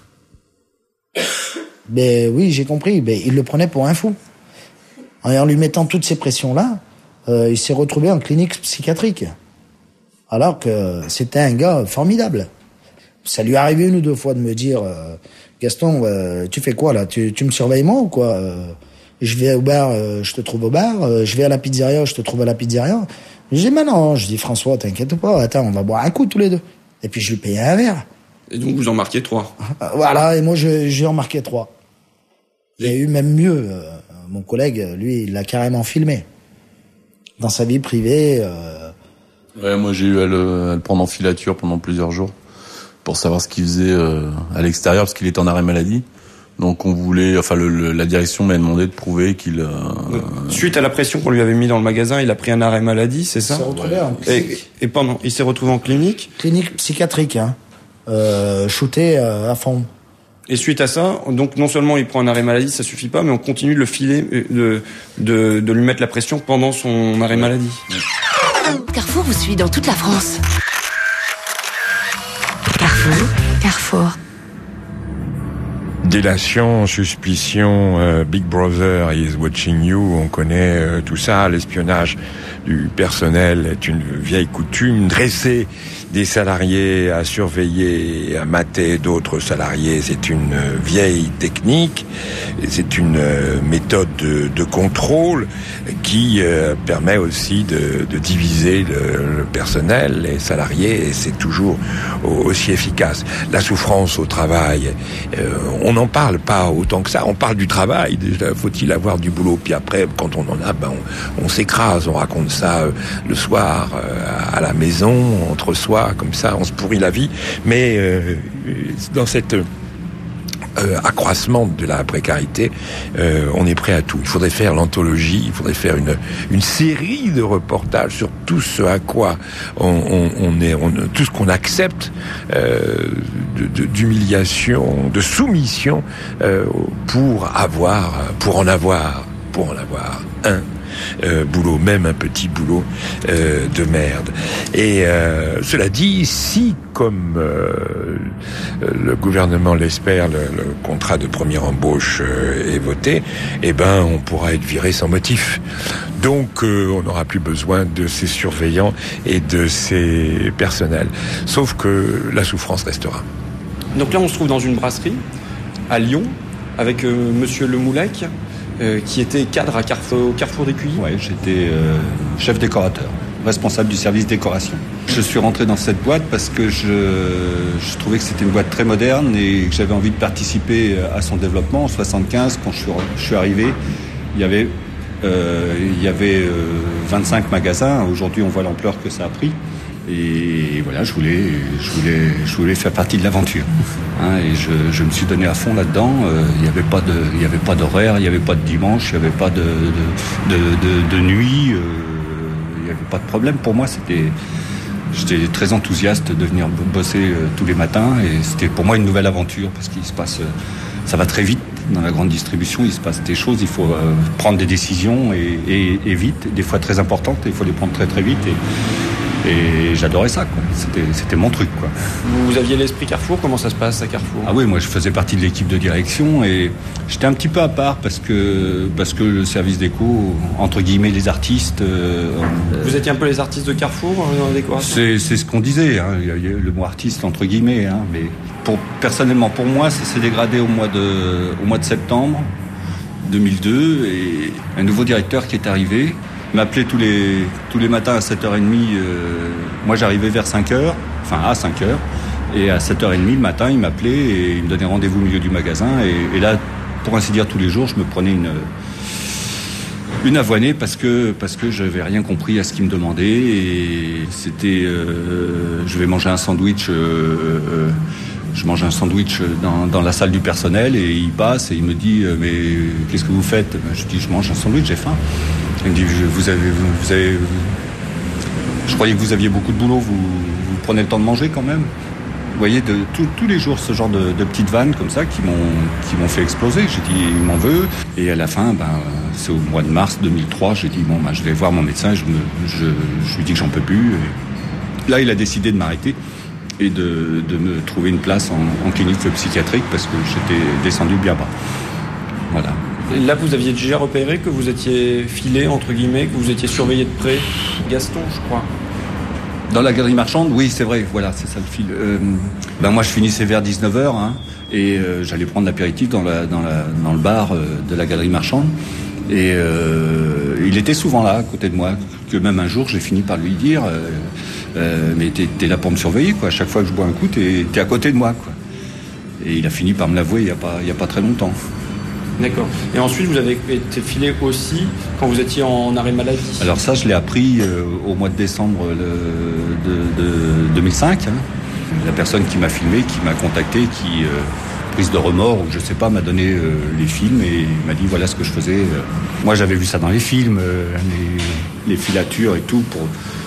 Oui, j'ai compris. Il le prenait pour un fou. En lui mettant toutes ces pressions-là, il s'est retrouvé en clinique psychiatrique. Alors que c'était un gars formidable. Ça lui est arrivé 1 ou 2 fois de me dire Gaston, tu fais quoi là ? Tu me surveilles moi ou quoi ? Je vais au bar, je te trouve au bar. Je vais à la pizzeria, je te trouve à la pizzeria. Je dis mais non, je dis François, t'inquiète pas, attends, on va boire un coup tous les deux. Et puis je lui payais un verre. Et donc vous en marquez 3. Voilà, et moi j'ai en marqué 3. Il y a eu même mieux. Mon collègue, lui, il l'a carrément filmé. Dans sa vie privée. Ouais, moi j'ai eu à le prendre en filature pendant plusieurs jours pour savoir ce qu'il faisait à l'extérieur parce qu'il était en arrêt maladie. Donc on voulait, la direction m'a demandé de prouver qu'il. Suite à la pression qu'on lui avait mis dans le magasin, il a pris un arrêt maladie, c'est ça ? Il s'est retrouvé en clinique. Il s'est retrouvé en clinique ? Clinique psychiatrique, shooté à fond. Et suite à ça, donc non seulement il prend un arrêt maladie, ça suffit pas, mais on continue de le filer, de lui mettre la pression pendant son arrêt maladie. Carrefour vous suit dans toute la France. Carrefour. Délation, suspicion, Big Brother is watching you, on connaît tout ça, l'espionnage du personnel est une vieille coutume, dresser des salariés à surveiller et à mater d'autres salariés, c'est une vieille technique, c'est une méthode de contrôle qui permet aussi de diviser le personnel, les salariés, et c'est toujours aussi efficace. La souffrance au travail, on n'en parle pas autant que ça, on parle du travail, déjà faut-il avoir du boulot, puis après quand on en a, on s'écrase, on raconte ça le soir à la maison, entre soi, comme ça, on se pourrit la vie, mais dans cet accroissement de la précarité, on est prêt à tout. Il faudrait faire l'anthologie, il faudrait faire une série de reportages sur tout ce à quoi tout ce qu'on accepte d'humiliation, de soumission pour en avoir un. boulot, même un petit boulot de merde. Et cela dit, si comme le gouvernement l'espère, le contrat de première embauche est voté, eh ben on pourra être viré sans motif. Donc on n'aura plus besoin de ces surveillants et de ces personnels. Sauf que la souffrance restera. Donc là, on se trouve dans une brasserie à Lyon avec Monsieur Lemoulec, qui était cadre au Carrefour d'Écueilly. Oui, j'étais chef décorateur, responsable du service décoration. Je suis rentré dans cette boîte parce que je trouvais que c'était une boîte très moderne et que j'avais envie de participer à son développement. En 1975, quand je suis arrivé, il y avait 25 magasins. Aujourd'hui, on voit l'ampleur que ça a pris. Et voilà, je voulais faire partie de l'aventure. Et je me suis donné à fond là-dedans. Il n'y avait pas d'horaire, il n'y avait pas de dimanche, il n'y avait pas de nuit. Il n'y avait pas de problème. Pour moi, j'étais très enthousiaste de venir bosser tous les matins. Et c'était pour moi une nouvelle aventure parce qu'il se passe, ça va très vite. Dans la grande distribution, il se passe des choses, il faut prendre des décisions et vite, des fois très importantes, il faut les prendre très très vite et j'adorais ça, quoi. C'était mon truc, quoi. Vous aviez l'esprit Carrefour, comment ça se passe à Carrefour ? Ah oui, moi je faisais partie de l'équipe de direction et j'étais un petit peu à part parce que le service déco, entre guillemets les artistes... Vous étiez un peu les artistes de Carrefour dans la décoration ? C'est ce qu'on disait, hein. Il y a le mot artiste entre guillemets, hein, mais personnellement pour moi ça s'est dégradé au mois de septembre 2002 et un nouveau directeur qui est arrivé m'appelait tous les matins à 7h30. Moi j'arrivais vers 5h, enfin à 5h, et à 7h30 le matin il m'appelait et il me donnait rendez-vous au milieu du magasin et là pour ainsi dire tous les jours je me prenais une avoinée parce que je n'avais rien compris à ce qu'il me demandait et c'était je vais manger un sandwich. Je mange un sandwich dans la salle du personnel et il passe et il me dit mais qu'est-ce que vous faites ? Je dis je mange un sandwich, j'ai faim. Il me dit vous avez je croyais que vous aviez beaucoup de boulot, vous prenez le temps de manger quand même. Vous voyez tous les jours ce genre de petites vannes comme ça qui m'ont fait exploser. J'ai dit il m'en veut et à la fin c'est au mois de mars 2003, j'ai dit je vais voir mon médecin, je lui dis que j'en peux plus. Et là il a décidé de m'arrêter et de me trouver une place en clinique psychiatrique parce que j'étais descendu bien bas. Voilà. Et là, vous aviez déjà repéré que vous étiez filé, entre guillemets, que vous étiez surveillé de près. Gaston, je crois. Dans la galerie marchande, oui, c'est vrai. Voilà, c'est ça le fil. Moi, je finissais vers 19h et j'allais prendre l'apéritif dans le bar de la galerie marchande. Et il était souvent là, à côté de moi. Que même un jour, j'ai fini par lui dire... mais t'es là pour me surveiller, quoi. À chaque fois que je bois un coup, t'es à côté de moi, quoi. Et il a fini par me l'avouer il y a pas très longtemps. D'accord. Et ensuite, vous avez été filé aussi quand vous étiez en arrêt maladie. Alors ça, je l'ai appris au mois de décembre de 2005. La personne qui m'a filmé, qui m'a contacté, qui, prise de remords, ou je sais pas, m'a donné les films et m'a dit voilà ce que je faisais. Moi, j'avais vu ça dans les films, les filatures et tout pour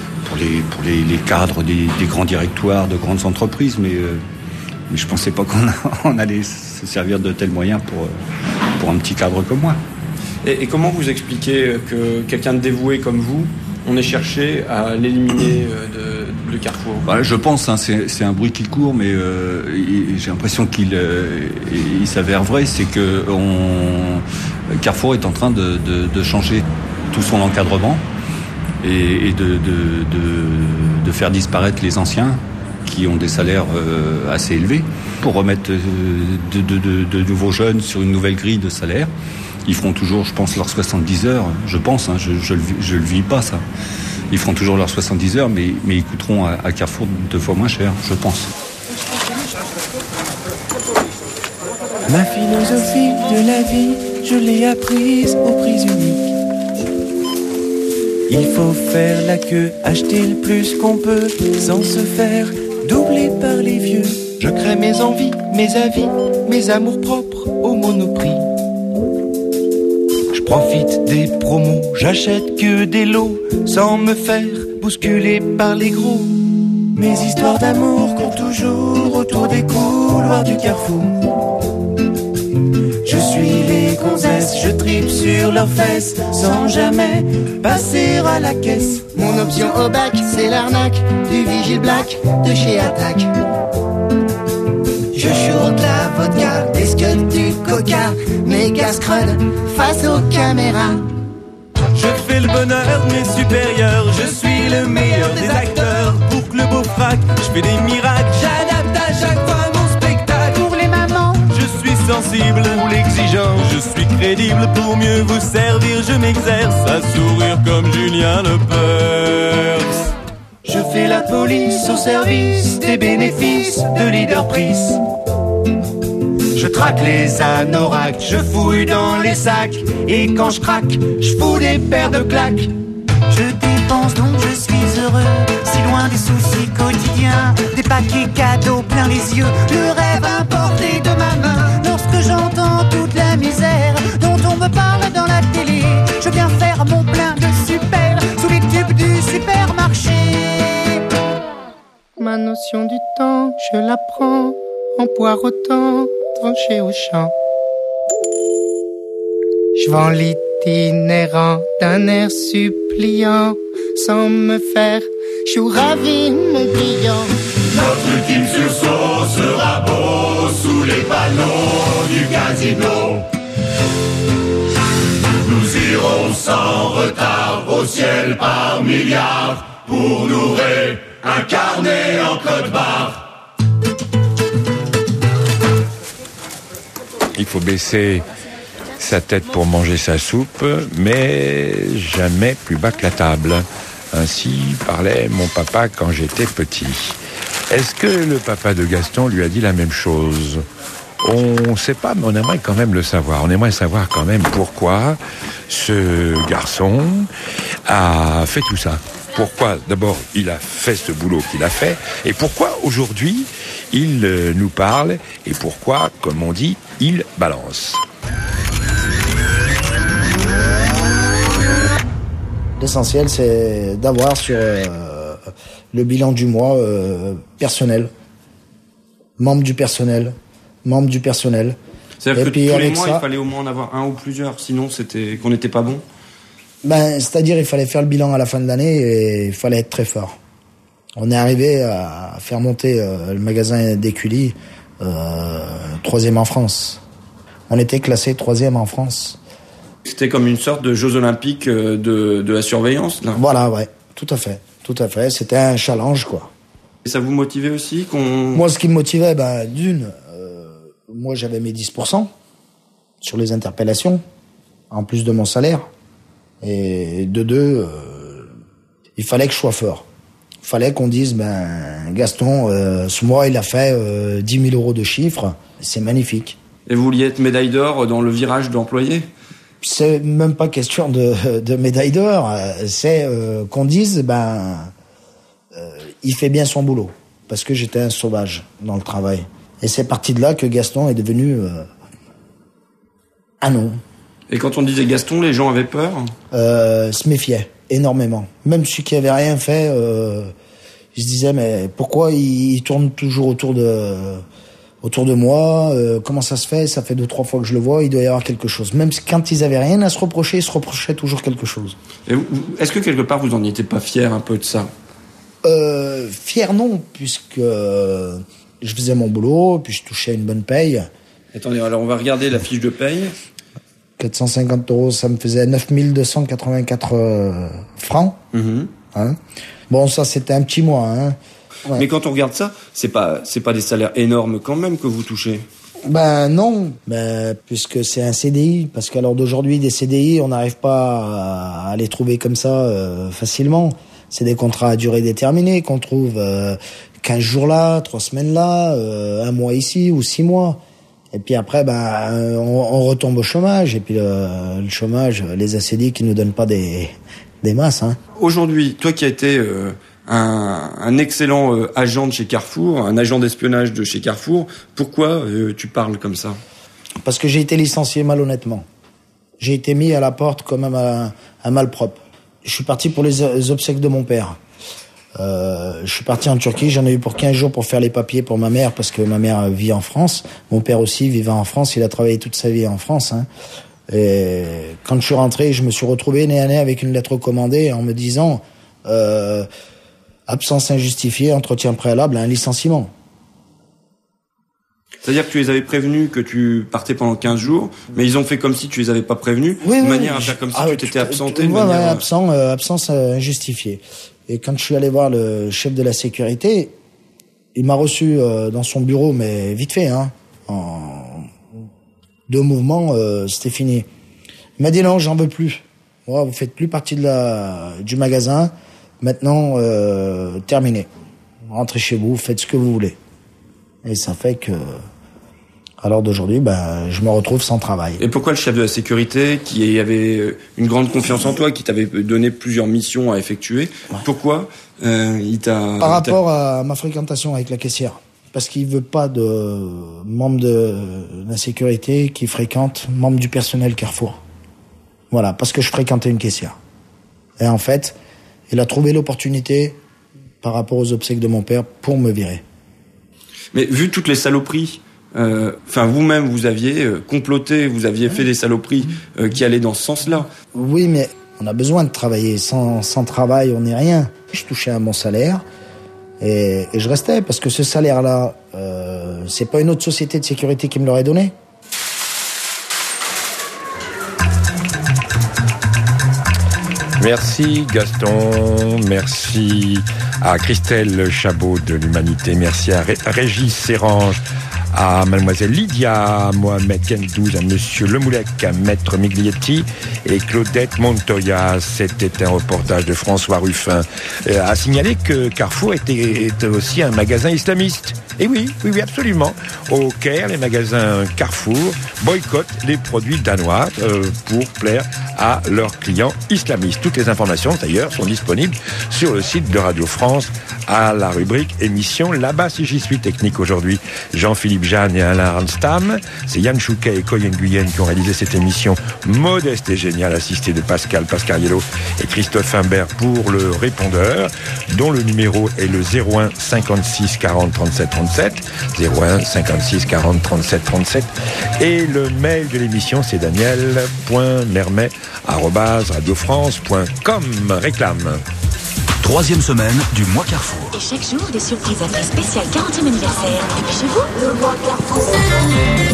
les cadres des grands directoires de grandes entreprises, mais je pensais pas qu'on allait se servir de tels moyens pour un petit cadre comme moi. Et comment vous expliquez que quelqu'un de dévoué comme vous, on ait cherché à l'éliminer de Carrefour ? Je pense, c'est un bruit qui court, mais j'ai l'impression qu'il s'avère vrai, c'est que Carrefour est en train de changer tout son encadrement et de faire disparaître les anciens qui ont des salaires assez élevés pour remettre de nouveaux jeunes sur une nouvelle grille de salaire. Ils feront toujours, je pense, leurs 70 heures. Je pense, je le vis pas, ça. Ils feront toujours leurs 70 heures, mais ils coûteront à Carrefour 2 fois moins cher, je pense. Ma philosophie de la vie, je l'ai apprise aux prises uniques. Il faut faire la queue, acheter le plus qu'on peut, sans se faire doubler par les vieux. Je crée mes envies, mes avis, mes amours propres au Monoprix. Je profite des promos, j'achète que des lots, sans me faire bousculer par les gros. Mes histoires d'amour courent toujours autour des couloirs du Carrefour. Je suis les gonzesses, je tripe sur leurs fesses sans jamais passer à la caisse. Mon option au bac, c'est l'arnaque du vigile black de chez Attaque. Je chourte la vodka, des scuds, du coca, méga scrud face aux caméras. Je fais le bonheur de mes supérieurs, je suis le meilleur des acteurs. Pour que le beau frac, je fais des miracles, j'adapte à chaque fois mon spectacle. Pour les mamans, je suis sensible pour l'exigence, je suis crédible pour mieux vous servir. Je m'exerce à sourire comme Julien Lepers. Je fais la police au service des bénéfices de Leader Price. Je traque les anoraks, je fouille dans les sacs. Et quand je craque, je fous des paires de claques. je dépense donc je suis heureux. Si loin des soucis quotidiens, des paquets cadeaux plein les yeux. Le rêve importé de ma main. Lorsque j'entends toute la misère dont on me parle dans la télé, je viens faire mon plein de super sous les tubes du supermarché. Ma notion du temps, je la prends en poireautant, tranché au champ. Je vends l'itinérant d'un air suppliant, sans me faire chou ravi mon client. Notre team sur son sera beau sous les panneaux du casino. Nous irons sans retard au ciel par milliards pour nous réincarner en code-barre. Il faut baisser sa tête pour manger sa soupe, mais jamais plus bas que la table. Ainsi parlait mon papa quand j'étais petit. Est-ce que le papa de Gaston lui a dit la même chose ? On ne sait pas, mais on aimerait quand même le savoir. On aimerait savoir quand même pourquoi ce garçon a fait tout ça. Pourquoi, d'abord, il a fait ce boulot qu'il a fait, et pourquoi, aujourd'hui, il nous parle, et pourquoi, comme on dit, il balance. L'essentiel, c'est d'avoir sur le bilan du mois personnel, membre du personnel. C'est-à-dire et que puis, tous les mois, ça, il fallait au moins en avoir un ou plusieurs, sinon c'était qu'on n'était pas bon. C'est-à-dire, il fallait faire le bilan à la fin de l'année et il fallait être très fort. On est arrivé à faire monter le magasin d'Écully 3e en France. On était classé 3e en France. C'était comme une sorte de Jeux Olympiques de la surveillance, là. Voilà, ouais, tout à fait. C'était un challenge, quoi. Et ça vous motivait aussi Moi, ce qui me motivait, moi, j'avais mes 10% sur les interpellations, en plus de mon salaire. Et de deux, il fallait que je sois fort. Il fallait qu'on dise, Gaston, ce mois, il a fait 10 000 euros de chiffre. C'est magnifique. Et vous vouliez être médaille d'or dans le virage d'employé ? C'est même pas question de médaille d'or. C'est qu'on dise, il fait bien son boulot. Parce que j'étais un sauvage dans le travail. Et c'est parti de là que Gaston est devenu un nom. Et quand on disait Gaston, les gens avaient peur ? Se méfiaient énormément. Même ceux qui avaient rien fait, ils se disaient, mais pourquoi il tourne toujours autour de moi, comment ça se fait ? Ça fait 2-3 fois que je le vois, il doit y avoir quelque chose. Même quand ils avaient rien à se reprocher, ils se reprochaient toujours quelque chose. Et est-ce que quelque part vous en étiez pas fier un peu de ça ? Fier non, puisque je faisais mon boulot, puis je touchais une bonne paye. Attendez, alors on va regarder la fiche de paye. 450 euros, ça me faisait 9 284 francs. Hein. Bon, ça c'était un petit mois. Hein. Ouais. Mais quand on regarde ça, c'est pas des salaires énormes quand même que vous touchez. Non, puisque c'est un CDI, parce qu'à l'heure d'aujourd'hui, des CDI, on n'arrive pas à les trouver comme ça facilement. C'est des contrats à durée déterminée qu'on trouve 15 jours là, 3 semaines là, 1 mois ici ou 6 mois. Et puis après, on retombe au chômage. Et puis le chômage, les ACD qui nous donnent pas des masses. Hein. Aujourd'hui, toi qui as été un excellent agent de chez Carrefour, un agent d'espionnage de chez Carrefour, pourquoi tu parles comme ça ? Parce que j'ai été licencié malhonnêtement. J'ai été mis à la porte comme un malpropre. Je suis parti pour les obsèques de mon père. Je suis parti en Turquie, j'en ai eu pour 15 jours pour faire les papiers pour ma mère, parce que ma mère vit en France. Mon père aussi vivait en France, il a travaillé toute sa vie en France. Hein. Et quand je suis rentré, je me suis retrouvé nez à nez avec une lettre commandée en me disant absence injustifiée, entretien préalable à un licenciement. C'est-à-dire que tu les avais prévenus que tu partais pendant 15 jours, mais ils ont fait comme si tu les avais pas prévenus, de manière à faire comme si tu t'étais absenté. Absence injustifiée. Et quand je suis allé voir le chef de la sécurité, il m'a reçu dans son bureau, mais vite fait, en 2 mouvements, c'était fini. Il m'a dit non, j'en veux plus. Vous faites plus partie du magasin. Maintenant, terminé. Rentrez chez vous, faites ce que vous voulez. Et ça fait que, à l'heure d'aujourd'hui, je me retrouve sans travail. Et pourquoi le chef de la sécurité, qui avait une grande confiance en toi, qui t'avait donné plusieurs missions à effectuer, pourquoi il t'a... Par rapport à ma fréquentation avec la caissière. Parce qu'il veut pas de membres de la sécurité qui fréquentent membres du personnel Carrefour. Voilà, parce que je fréquentais une caissière. Et en fait, il a trouvé l'opportunité, par rapport aux obsèques de mon père, pour me virer. Mais vu toutes les saloperies, vous-même vous aviez comploté, vous aviez fait des saloperies qui allaient dans ce sens-là. Oui, mais on a besoin de travailler. Sans travail, on n'est rien. Je touchais un bon salaire et je restais parce que ce salaire-là, c'est pas une autre société de sécurité qui me l'aurait donné. Merci Gaston, merci à Christelle Chabot de l'Humanité, merci à Régis Serrange, à mademoiselle Lydia, à Mohamed Kendouz, à monsieur Lemoulec, à maître Miglietti et Claudette Montoya. C'était un reportage de François Ruffin. À signaler que Carrefour est aussi un magasin islamiste. Et oui, absolument. Au Caire, les magasins Carrefour boycottent les produits danois pour plaire à leurs clients islamistes. Toutes les informations, d'ailleurs, sont disponibles sur le site de Radio France à la rubrique émission Là-bas si j'y suis technique aujourd'hui. Jean-Philippe Jeanne et Alain Arnstam. C'est Yann Chouquet et Coyen Guyenne qui ont réalisé cette émission modeste et géniale, assistée de Pascal Pascariello et Christophe Imbert pour le répondeur, dont le numéro est le 01 56 40 37 37. 01 56 40 37 37. Et le mail de l'émission, c'est daniel.mermet@radiofrance.com. Réclame. 3e semaine du mois Carrefour. Et chaque jour, des surprises à prix spécial 40e anniversaire. Et chez vous, le mois Carrefour.